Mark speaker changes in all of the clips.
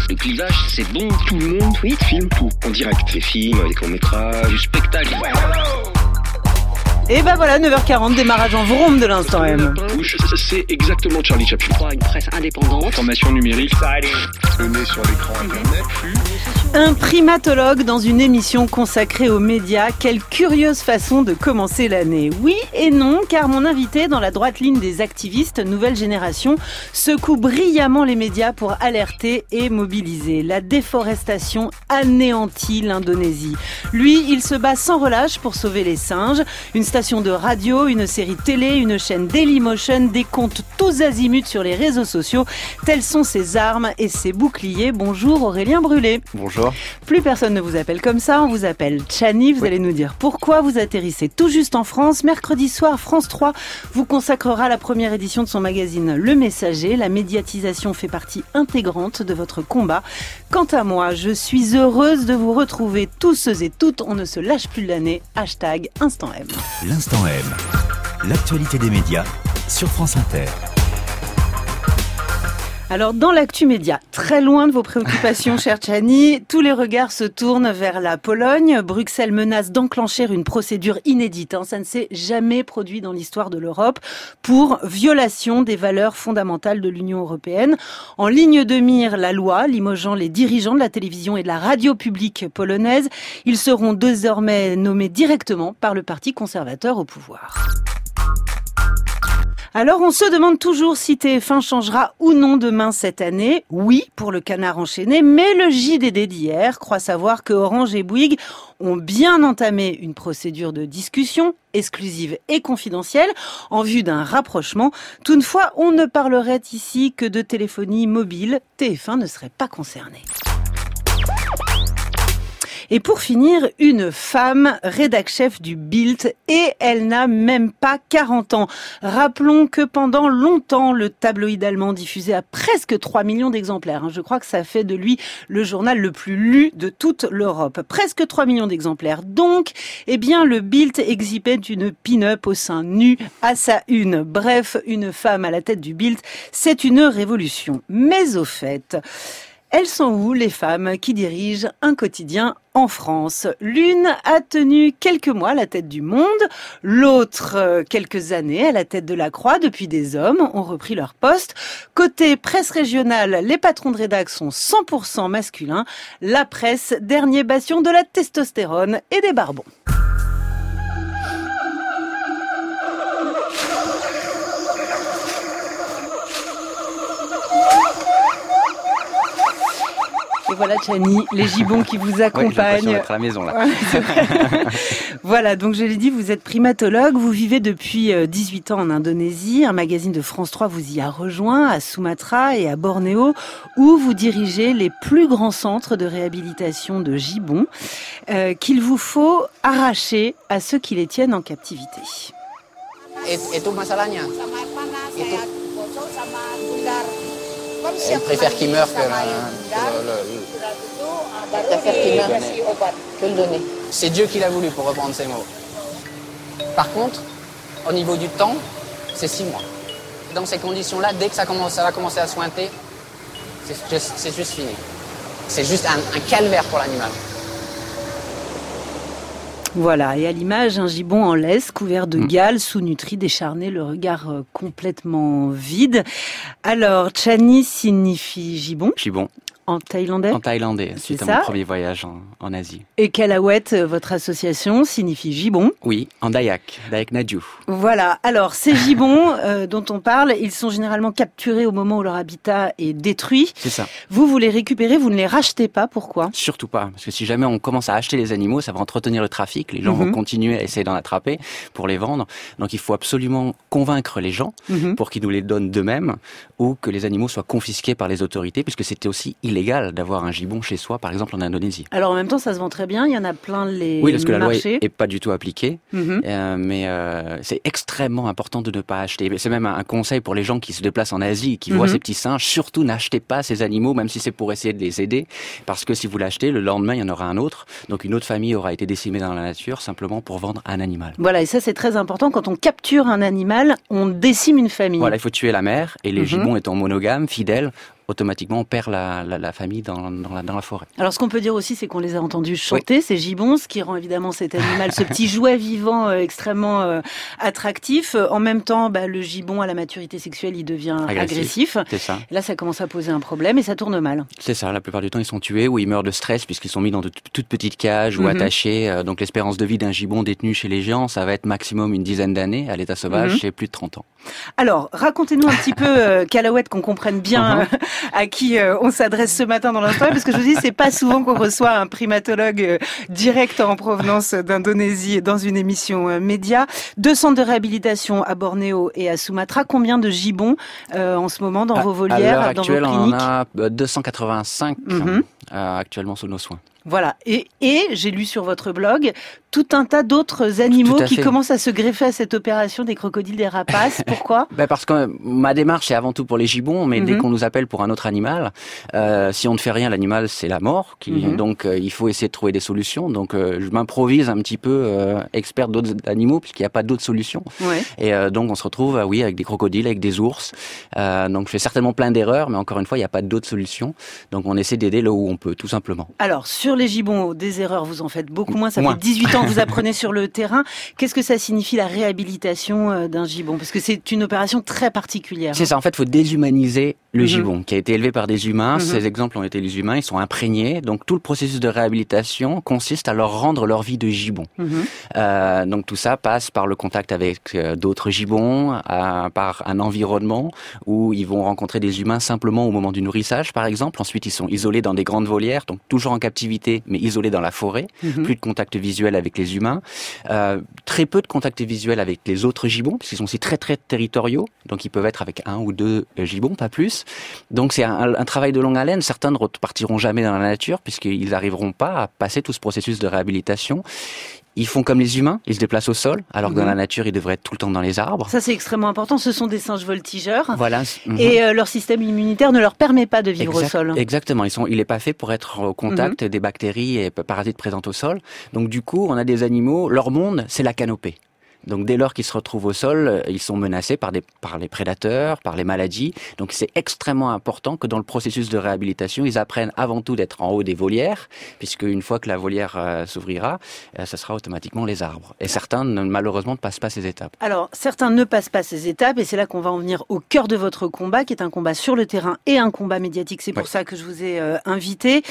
Speaker 1: Le clivage, c'est bon, tout le monde filme tout. En direct, les films, les courts-métrages, du spectacle.
Speaker 2: Et ben voilà, 9h40, démarrage en vroom de l'Instant M.
Speaker 1: C'est exactement Charlie Chaplin.
Speaker 3: Une presse indépendante.
Speaker 1: Formation numérique.
Speaker 4: Le nez sur l'écran internet.
Speaker 2: Un primatologue dans une émission consacrée aux médias. Quelle curieuse façon de commencer l'année. Oui et non, car mon invité, dans la droite ligne des activistes nouvelle génération, secoue brillamment les médias pour alerter et mobiliser. La déforestation anéantit l'Indonésie. Lui, il se bat sans relâche pour sauver les singes. Une station de radio, une série télé, une chaîne Dailymotion, des comptes tous azimuts sur les réseaux sociaux. Telles sont ses armes et ses boucliers. Bonjour Aurélien Brulé.
Speaker 5: Bonjour.
Speaker 2: Plus personne ne vous appelle comme ça, on vous appelle Chani. Vous allez nous dire pourquoi vous atterrissez tout juste en France. Mercredi soir, France 3 vous consacrera la première édition de son magazine Le Messager. La médiatisation fait partie intégrante de votre combat. Quant à moi, je suis heureuse de vous retrouver tous et toutes. On ne se lâche plus de l'année. #Instant M.
Speaker 6: L'Instant M, l'actualité des médias sur France Inter.
Speaker 2: Alors, dans l'actu média, très loin de vos préoccupations, cher Chani, tous les regards se tournent vers la Pologne. Bruxelles menace d'enclencher une procédure inédite. Ça ne s'est jamais produit dans l'histoire de l'Europe pour violation des valeurs fondamentales de l'Union européenne. En ligne de mire, la loi limogeant les dirigeants de la télévision et de la radio publique polonaise. Ils seront désormais nommés directement par le Parti conservateur au pouvoir. Alors, on se demande toujours si TF1 changera ou non demain cette année. Oui, pour le Canard enchaîné, mais le JDD d'hier croit savoir que Orange et Bouygues ont bien entamé une procédure de discussion exclusive et confidentielle en vue d'un rapprochement. Toutefois, on ne parlerait ici que de téléphonie mobile. TF1 ne serait pas concerné. Et pour finir, une femme, rédac-chef du Bild, et elle n'a même pas 40 ans. Rappelons que pendant longtemps, le tabloïd allemand diffusait à presque 3 millions d'exemplaires. Je crois que ça fait de lui le journal le plus lu de toute l'Europe. Presque 3 millions d'exemplaires. Donc, le Bild exhibait une pin-up au sein nu à sa une. Bref, une femme à la tête du Bild, c'est une révolution. Mais au fait, elles sont où les femmes qui dirigent un quotidien en France? L'une a tenu quelques mois à la tête du Monde, l'autre quelques années à la tête de la Croix. Depuis, des hommes ont repris leur poste. Côté presse régionale, les patrons de rédac sont 100% masculins. La presse, dernier bastion de la testostérone et des barbons. Et voilà, Chani, les gibbons qui vous accompagnent.
Speaker 5: Oui, être à la maison, là.
Speaker 2: Voilà, donc je l'ai dit, vous êtes primatologue, vous vivez depuis 18 ans en Indonésie. Un magazine de France 3 vous y a rejoint, à Sumatra et à Bornéo, où vous dirigez les plus grands centres de réhabilitation de gibbons, qu'il vous faut arracher à ceux qui les tiennent en captivité.
Speaker 3: Itu masalahnya. Elle préfère qu'il meure que le donner. C'est Dieu qui l'a voulu, pour reprendre ces mots. Par contre, au niveau du temps, c'est 6 mois. Dans ces conditions-là, dès que ça va commencer à sointer, c'est juste fini. C'est juste un calvaire pour l'animal.
Speaker 2: Voilà, et à l'image, un gibbon en laisse, couvert de gales, sous-nutri, décharné, le regard complètement vide. Alors, Chani signifie gibbon.
Speaker 5: Gibbon.
Speaker 2: En thaïlandais ?
Speaker 5: En thaïlandais, c'était mon premier voyage en Asie.
Speaker 2: Et Kalawet, votre association, signifie gibbon ?
Speaker 5: Oui, en Dayak Nadiu.
Speaker 2: Voilà, alors ces gibbons dont on parle, ils sont généralement capturés au moment où leur habitat est détruit.
Speaker 5: C'est ça.
Speaker 2: Vous les récupérez, vous ne les rachetez pas, pourquoi ?
Speaker 5: Surtout pas, parce que si jamais on commence à acheter les animaux, ça va entretenir le trafic, les gens vont continuer à essayer d'en attraper pour les vendre. Donc il faut absolument convaincre les gens pour qu'ils nous les donnent d'eux-mêmes ou que les animaux soient confisqués par les autorités, puisque c'était aussi illégal d'avoir un gibbon chez soi, par exemple en Indonésie.
Speaker 2: Alors en même temps, ça se vend très bien, il y en a plein les marchés.
Speaker 5: Oui, parce que la loi est pas du tout appliquée, mais c'est extrêmement important de ne pas acheter. C'est même un conseil pour les gens qui se déplacent en Asie, qui voient ces petits singes, surtout n'achetez pas ces animaux, même si c'est pour essayer de les aider, parce que si vous l'achetez, le lendemain, il y en aura un autre, donc une autre famille aura été décimée dans la nature, simplement pour vendre un animal.
Speaker 2: Voilà, et ça c'est très important, quand on capture un animal, on décime une famille.
Speaker 5: Voilà, il faut tuer la mère, et les gibbons étant monogames, fidèles, automatiquement on perd la famille dans la forêt.
Speaker 2: Alors ce qu'on peut dire aussi, c'est qu'on les a entendus chanter, ces gibbons, ce qui rend évidemment cet animal, ce petit jouet vivant extrêmement attractif. En même temps, le gibbon à la maturité sexuelle, il devient agressif.
Speaker 5: C'est ça.
Speaker 2: Et là, ça commence à poser un problème et ça tourne mal.
Speaker 5: C'est ça, la plupart du temps ils sont tués ou ils meurent de stress puisqu'ils sont mis dans de toutes petites cages ou attachés. Donc l'espérance de vie d'un gibbon détenu chez les géants, ça va être maximum une dizaine d'années. À l'état sauvage, c'est plus de 30 ans.
Speaker 2: Alors, racontez-nous un petit peu, Calaouet, qu'on comprenne bien à qui on s'adresse ce matin dans l'instant, parce que je vous dis, c'est pas souvent qu'on reçoit un primatologue direct en provenance d'Indonésie dans une émission média. 2 centres de réhabilitation à Bornéo et à Sumatra. Combien de gibbons en ce moment dans vos volières, dans vos cliniques ?
Speaker 5: À l'heure actuelle, on en a 285 actuellement sous nos soins.
Speaker 2: Voilà. Et j'ai lu sur votre blog tout un tas d'autres animaux qui commencent à se greffer à cette opération des crocodiles, des rapaces. Pourquoi ?
Speaker 5: Parce que ma démarche est avant tout pour les gibbons, mais dès qu'on nous appelle pour un autre animal, si on ne fait rien, l'animal c'est la mort. Donc il faut essayer de trouver des solutions. Donc je m'improvise un petit peu expert d'autres animaux puisqu'il n'y a pas d'autres solutions. Ouais. Et donc on se retrouve avec des crocodiles, avec des ours. Donc je fais certainement plein d'erreurs, mais encore une fois il n'y a pas d'autres solutions. Donc on essaie d'aider là où on peut, tout simplement.
Speaker 2: Alors sur les gibbons, des erreurs vous en faites beaucoup moins. Ça fait 18 ans que vous apprenez sur le terrain. Qu'est-ce que ça signifie la réhabilitation d'un gibbon ? Parce que c'est une opération très particulière.
Speaker 5: C'est ça, en fait, il faut déshumaniser le gibbon, qui a été élevé par des humains. Ces exemples ont été les humains, ils sont imprégnés. Donc tout le processus de réhabilitation consiste à leur rendre leur vie de gibbon. Donc tout ça passe par le contact avec d'autres gibbons, par un environnement où ils vont rencontrer des humains simplement au moment du nourrissage, par exemple. Ensuite, ils sont isolés dans des grandes volières, donc toujours en captivité, mais isolés dans la forêt. Plus de contact visuel avec les humains. Très peu de contact visuel avec les autres gibbons, puisqu'ils sont aussi très très territoriaux. Donc ils peuvent être avec 1 ou 2 gibbons, pas plus. Donc c'est un travail de longue haleine. Certains ne repartiront jamais dans la nature, puisqu'ils n'arriveront pas à passer tout ce processus de réhabilitation. Ils font comme les humains, ils se déplacent au sol, alors que dans la nature, ils devraient être tout le temps dans les arbres.
Speaker 2: Ça, c'est extrêmement important. Ce sont des singes voltigeurs.
Speaker 5: Voilà.
Speaker 2: Et leur système immunitaire ne leur permet pas de vivre au sol.
Speaker 5: Exactement. Il n'est pas fait pour être au contact des bactéries et parasites présentes au sol. Donc du coup, on a des animaux, leur monde, c'est la canopée. Donc dès lors qu'ils se retrouvent au sol, ils sont menacés par les prédateurs, par les maladies. Donc c'est extrêmement important que dans le processus de réhabilitation, ils apprennent avant tout d'être en haut des volières, puisque une fois que la volière s'ouvrira, ça sera automatiquement les arbres. Et certains, malheureusement, ne passent pas ces étapes.
Speaker 2: Alors, certains ne passent pas ces étapes, et c'est là qu'on va en venir au cœur de votre combat, qui est un combat sur le terrain et un combat médiatique. C'est pour ça que je vous ai invité.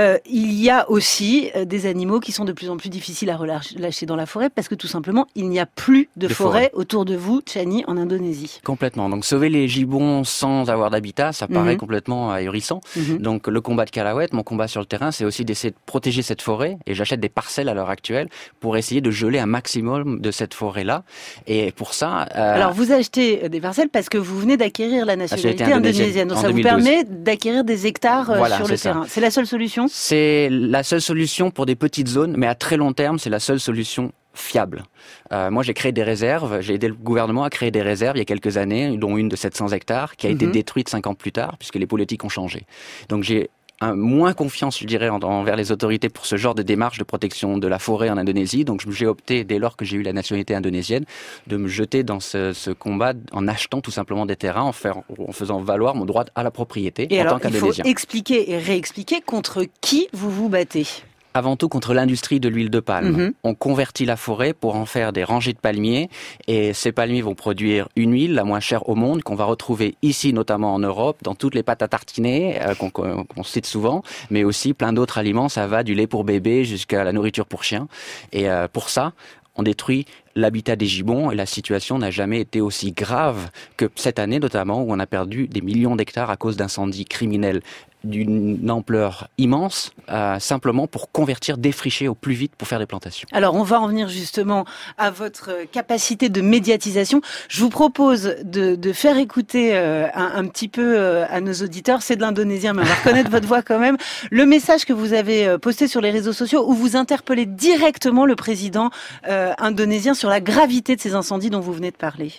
Speaker 2: Il y a aussi des animaux qui sont de plus en plus difficiles à relâcher dans la forêt, parce que tout simplement, il n'y a plus de forêt autour de vous, Chani, en Indonésie.
Speaker 5: Complètement. Donc sauver les gibbons sans avoir d'habitat, ça paraît complètement ahurissant. Donc le combat de Calaouet, mon combat sur le terrain, c'est aussi d'essayer de protéger cette forêt. Et j'achète des parcelles à l'heure actuelle pour essayer de geler un maximum de cette forêt-là. Et pour ça...
Speaker 2: Alors vous achetez des parcelles parce que vous venez d'acquérir la nationalité indonésienne. Donc ça vous permet d'acquérir des hectares sur le terrain. C'est la seule solution ?
Speaker 5: C'est la seule solution pour des petites zones, mais à très long terme, c'est la seule solution fiable. Moi, j'ai créé des réserves. J'ai aidé le gouvernement à créer des réserves il y a quelques années, dont une de 700 hectares, qui a été détruite 5 ans plus tard, puisque les politiques ont changé. Donc j'ai moins confiance, je dirais, envers les autorités pour ce genre de démarche de protection de la forêt en Indonésie. Donc j'ai opté, dès lors que j'ai eu la nationalité indonésienne, de me jeter dans ce combat en achetant tout simplement des terrains, en faisant valoir mon droit à la propriété en tant qu'Indonésien.
Speaker 2: Il faut expliquer et réexpliquer contre qui vous vous battez.
Speaker 5: Avant tout contre l'industrie de l'huile de palme. On convertit la forêt pour en faire des rangées de palmiers et ces palmiers vont produire une huile la moins chère au monde qu'on va retrouver ici, notamment en Europe, dans toutes les pâtes à tartiner qu'on cite souvent, mais aussi plein d'autres aliments. Ça va du lait pour bébé jusqu'à la nourriture pour chien. Et pour ça, on détruit l'habitat des gibbons et la situation n'a jamais été aussi grave que cette année notamment où on a perdu des millions d'hectares à cause d'incendies criminels d'une ampleur immense, simplement pour convertir, défricher au plus vite pour faire des plantations.
Speaker 2: Alors on va en venir justement à votre capacité de médiatisation. Je vous propose de faire écouter un petit peu à nos auditeurs, c'est de l'indonésien mais on va reconnaître votre voix quand même, le message que vous avez posté sur les réseaux sociaux où vous interpellez directement le président indonésien sur la gravité de ces incendies dont vous venez de parler.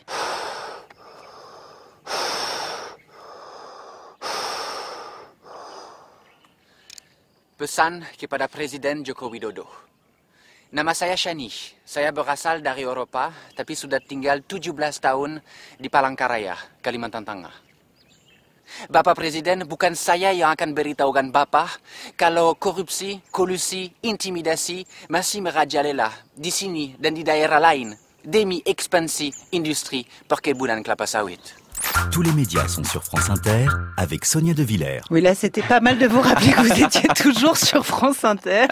Speaker 3: Pesan kepada Presiden Joko Widodo. Nama saya Shani. Saya berasal dari Eropa, tapi sudah tinggal 17 tahun di Palangkaraya, Kalimantan Tengah.
Speaker 5: Bapak Presiden, bukan saya yang akan beritahukan Bapak kalau korupsi, kolusi, intimidasi masih merajalela di sini dan di daerah lain demi ekspansi industri perkebunan kelapa sawit.
Speaker 6: Tous les médias sont sur France Inter avec Sonia De Villers.
Speaker 2: Oui, là, c'était pas mal de vous rappeler que vous étiez toujours sur France Inter.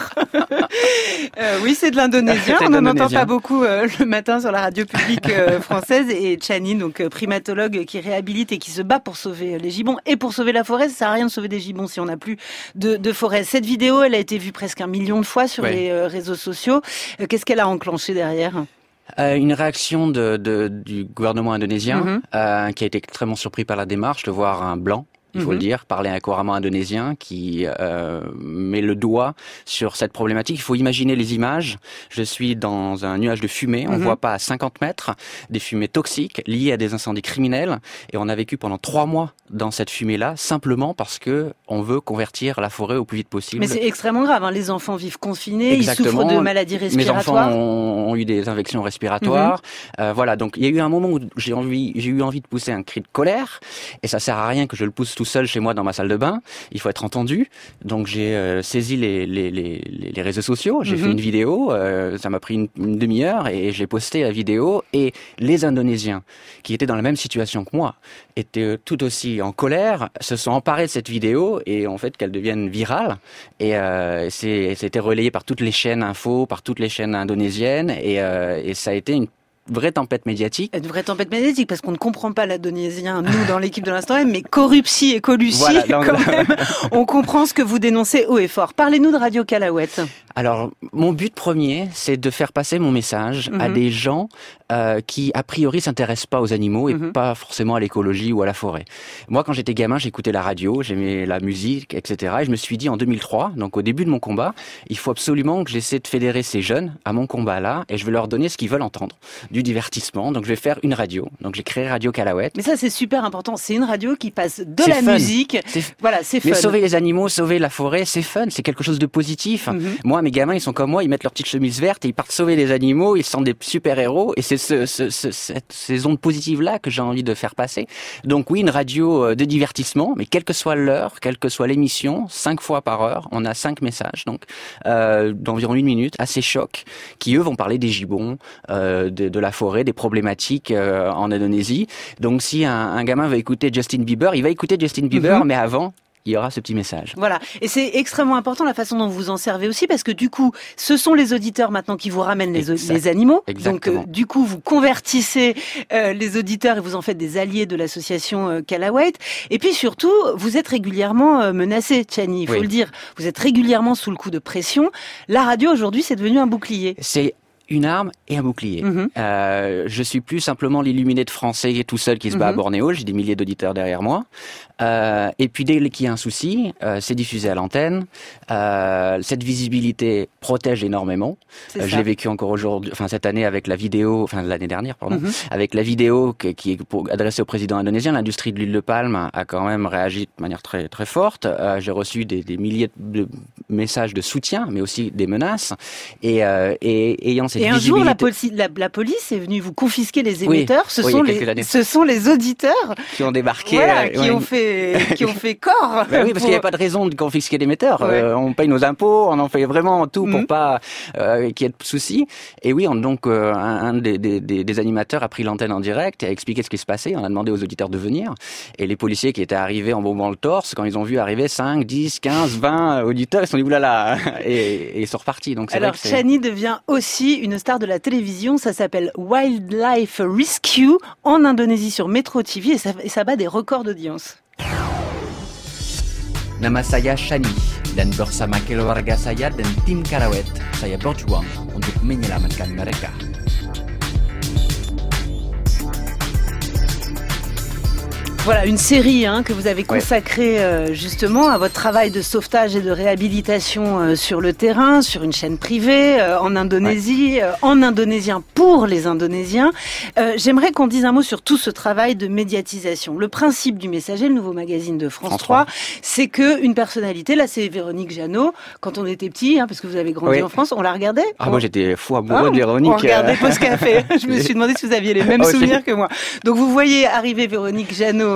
Speaker 2: Oui, c'est de l'indonésien. On n'en entend pas beaucoup le matin sur la radio publique française. Et Chani, donc primatologue qui réhabilite et qui se bat pour sauver les gibbons et pour sauver la forêt. Ça sert à rien de sauver des gibbons si on n'a plus de forêt. Cette vidéo, elle a été vue presque 1 million de fois sur les réseaux sociaux. Qu'est-ce qu'elle a enclenché derrière ?
Speaker 5: Une réaction du gouvernement indonésien qui a été extrêmement surpris par la démarche de voir un blanc, il faut le dire, parler couramment indonésien, qui met le doigt sur cette problématique. Il faut imaginer les images. Je suis dans un nuage de fumée, on voit pas à 50 mètres, des fumées toxiques liées à des incendies criminels, et on a vécu pendant 3 mois dans cette fumée-là, simplement parce que on veut convertir la forêt au plus vite possible.
Speaker 2: Mais c'est extrêmement grave, hein. Les enfants vivent confinés, Exactement. Ils souffrent de maladies respiratoires.
Speaker 5: Mes enfants ont eu des infections respiratoires. Voilà, donc il y a eu un moment où j'ai eu envie de pousser un cri de colère, et ça sert à rien que je le pousse tout seul chez moi dans ma salle de bain. Il faut être entendu. Donc j'ai saisi les réseaux sociaux, j'ai fait une vidéo, ça m'a pris une demi-heure, et j'ai posté la vidéo, et les Indonésiens, qui étaient dans la même situation que moi, étaient tout aussi en colère, se sont emparés de cette vidéo et en fait qu'elle devienne virale. Et c'était relayé par toutes les chaînes info, par toutes les chaînes indonésiennes, et ça a été une vraie tempête médiatique.
Speaker 2: Une vraie tempête médiatique, parce qu'on ne comprend pas l'indonésien, nous, dans l'équipe de l'Instant M, mais corruptie et colucie, voilà, quand même, on comprend ce que vous dénoncez haut et fort. Parlez-nous de Radio Calaouet.
Speaker 5: Alors, mon but premier, c'est de faire passer mon message à des gens qui, a priori, s'intéressent pas aux animaux et pas forcément à l'écologie ou à la forêt. Moi, quand j'étais gamin, j'écoutais la radio, j'aimais la musique, etc. Et je me suis dit, en 2003, donc au début de mon combat, il faut absolument que j'essaie de fédérer ces jeunes à mon combat-là, et je vais leur donner ce qu'ils veulent entendre. Du divertissement, donc je vais faire une radio. Donc j'ai créé Radio Calaouet.
Speaker 2: Mais ça, c'est super important. C'est une radio qui passe de la musique. Voilà, c'est fun.
Speaker 5: Mais sauver les animaux, sauver la forêt, c'est fun. C'est quelque chose de positif. Moi, mes gamins, ils sont comme moi, ils mettent leur petite chemise verte et ils partent sauver les animaux, ils sont des super-héros, et c'est ces ondes positives-là que j'ai envie de faire passer. Donc oui, une radio de divertissement, mais quelle que soit l'heure, quelle que soit l'émission, 5 fois par heure, on a 5 messages, donc d'environ 1 minute, assez choc, qui eux vont parler des gibbons, de la forêt, des problématiques en Indonésie. Donc si un gamin veut écouter Justin Bieber, il va écouter Justin Bieber, mais avant, il y aura ce petit message.
Speaker 2: Voilà. Et c'est extrêmement important la façon dont vous vous en servez aussi, parce que du coup, ce sont les auditeurs maintenant qui vous ramènent les animaux.
Speaker 5: Exactement.
Speaker 2: Donc, du coup, vous convertissez les auditeurs et vous en faites des alliés de l'association Calaouet. Et puis surtout, vous êtes régulièrement menacé, Chani, il faut le dire. Vous êtes régulièrement sous le coup de pression. La radio, aujourd'hui, c'est devenu un bouclier.
Speaker 5: C'est une arme et un bouclier. Je suis plus simplement l'illuminé de Français tout seul qui se bat à Bornéo. J'ai des milliers d'auditeurs derrière moi. Et puis dès qu'il y a un souci, c'est diffusé à l'antenne. Cette visibilité protège énormément. Je l'ai vécu encore aujourd'hui, cette année avec la vidéo, l'année dernière, pardon, avec la vidéo qui est adressée au président indonésien. L'industrie de l'huile de palme a quand même réagi de manière très très forte. J'ai reçu des milliers de messages de soutien, mais aussi des menaces. Et ayant cette
Speaker 2: un jour, la police est venue vous confisquer les émetteurs. Ce sont les auditeurs
Speaker 5: qui ont débarqué,
Speaker 2: qui ont fait corps.
Speaker 5: Oui, parce qu'il n'y avait pas de raison de confisquer l'émetteur. On paye nos impôts, on en fait vraiment tout pour pas qu'il y ait de soucis. Et oui, donc un des animateurs a pris l'antenne en direct et a expliqué ce qui se passait. On a demandé aux auditeurs de venir. Et les policiers qui étaient arrivés en bombant le torse, quand ils ont vu arriver 5, 10, 15, 20 auditeurs, ils se sont dit oulala, et ils sont repartis. Donc
Speaker 2: alors, Chani devient aussi une star de la télévision. Ça s'appelle Wildlife Rescue en Indonésie sur Metro TV et ça bat des records d'audience.
Speaker 7: Nama saya Chani dan bersama keluarga saya dan tim Calaouet, saya berjuang untuk menyelamatkan mereka.
Speaker 2: Voilà, une série que vous avez consacrée justement à votre travail de sauvetage et de réhabilitation sur le terrain, sur une chaîne privée, en Indonésie, en indonésien pour les Indonésiens. J'aimerais qu'on dise un mot sur tout ce travail de médiatisation. Le principe du Messager, le nouveau magazine de France 3, c'est que une personnalité, là c'est Véronique Jeannot, quand on était petit, parce que vous avez grandi en France, on la regardait.
Speaker 5: Moi j'étais fou amoureux de Véronique.
Speaker 2: On regardait Pause Café. Je me suis demandé si vous aviez les mêmes souvenirs que moi. Donc vous voyez arriver Véronique Jeannot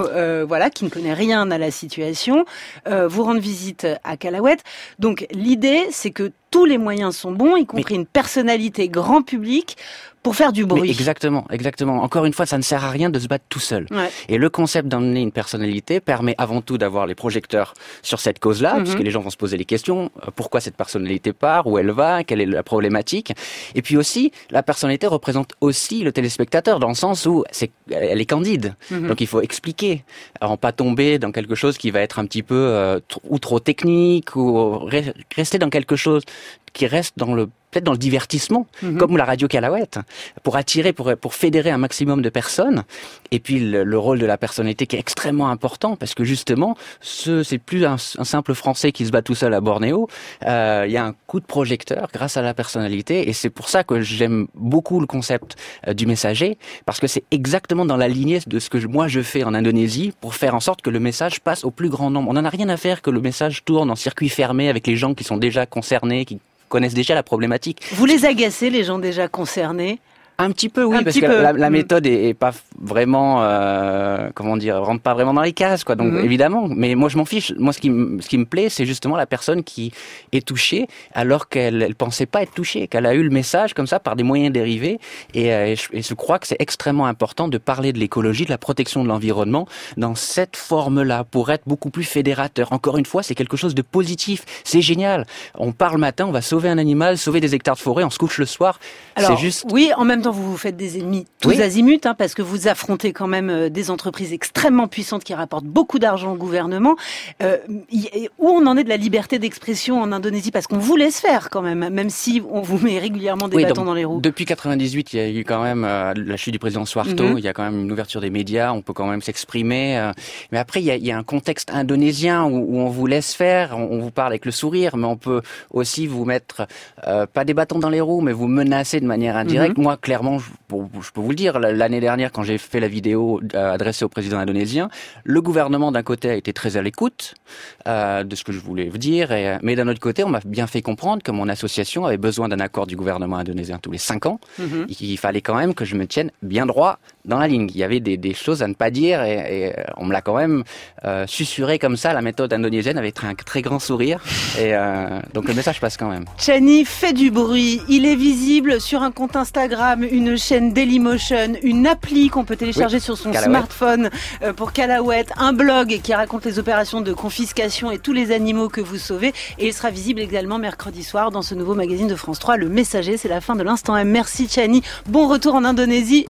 Speaker 2: qui ne connaît rien à la situation, vous rendre visite à Calauet. Donc l'idée, c'est que tous les moyens sont bons, y compris une personnalité grand public, pour faire du bruit.
Speaker 5: Mais exactement. Encore une fois, ça ne sert à rien de se battre tout seul.
Speaker 2: Ouais.
Speaker 5: Et le concept d'emmener une personnalité permet avant tout d'avoir les projecteurs sur cette cause-là, puisque les gens vont se poser les questions. Pourquoi cette personnalité part? Où elle va? Quelle est la problématique? Et puis aussi, la personnalité représente aussi le téléspectateur, dans le sens où elle est candide. Donc il faut expliquer, en pas tomber dans quelque chose qui va être un petit peu ou trop technique, ou rester dans quelque chose qui reste peut-être dans le divertissement, comme la radio Calauet, pour attirer, pour fédérer un maximum de personnes. Et puis le rôle de la personnalité qui est extrêmement important, parce que justement, c'est plus un simple Français qui se bat tout seul à Bornéo. Il y a un coup de projecteur grâce à la personnalité, et c'est pour ça que j'aime beaucoup le concept du messager, parce que c'est exactement dans la lignée de ce que moi je fais en Indonésie, pour faire en sorte que le message passe au plus grand nombre. On n'en a rien à faire que le message tourne en circuit fermé avec les gens qui sont déjà concernés, qui connaissent déjà la problématique.
Speaker 2: Vous les agacez, les gens déjà concernés?
Speaker 5: Un petit peu, oui, parce que la méthode est pas vraiment, rentre pas vraiment dans les cases, quoi. Donc évidemment, mais moi je m'en fiche. Moi, ce qui me plaît, c'est justement la personne qui est touchée alors qu'elle pensait pas être touchée, qu'elle a eu le message comme ça par des moyens dérivés. Et je crois que c'est extrêmement important de parler de l'écologie, de la protection de l'environnement dans cette forme-là, pour être beaucoup plus fédérateur. Encore une fois, c'est quelque chose de positif. C'est génial. On part le matin, on va sauver un animal, sauver des hectares de forêt, on se couche le soir.
Speaker 2: Alors,
Speaker 5: c'est juste.
Speaker 2: Oui, en même temps, vous vous faites des ennemis tous azimuts, parce que vous affrontez quand même des entreprises extrêmement puissantes qui rapportent beaucoup d'argent au gouvernement. Où on en est de la liberté d'expression en Indonésie? Parce qu'on vous laisse faire quand même si on vous met régulièrement des bâtons dans les roues.
Speaker 5: Depuis 98, il y a eu quand même la chute du président Suharto. Il y a quand même une ouverture des médias. On peut quand même s'exprimer. Mais après, il y a un contexte indonésien où on vous laisse faire. On vous parle avec le sourire, mais on peut aussi vous mettre pas des bâtons dans les roues, mais vous menacer de manière indirecte. Moi, clairement, je peux vous le dire, l'année dernière, quand j'ai fait la vidéo adressée au président indonésien, le gouvernement d'un côté a été très à l'écoute de ce que je voulais vous dire, mais d'un autre côté, on m'a bien fait comprendre que mon association avait besoin d'un accord du gouvernement indonésien tous les 5 ans, et qu'il fallait quand même que je me tienne bien droit dans la ligne. Il y avait des choses à ne pas dire, et on me l'a quand même susurré comme ça, la méthode indonésienne, avec un très grand sourire, et donc le message passe quand même.
Speaker 2: Chani fait du bruit, il est visible sur un compte Instagram, une chaîne Dailymotion, une appli qu'on peut télécharger sur son smartphone pour Calauet, un blog qui raconte les opérations de confiscation et tous les animaux que vous sauvez, et il sera visible également mercredi soir dans ce nouveau magazine de France 3, Le Messager. C'est la fin de l'Instant M. Merci Chani, bon retour en Indonésie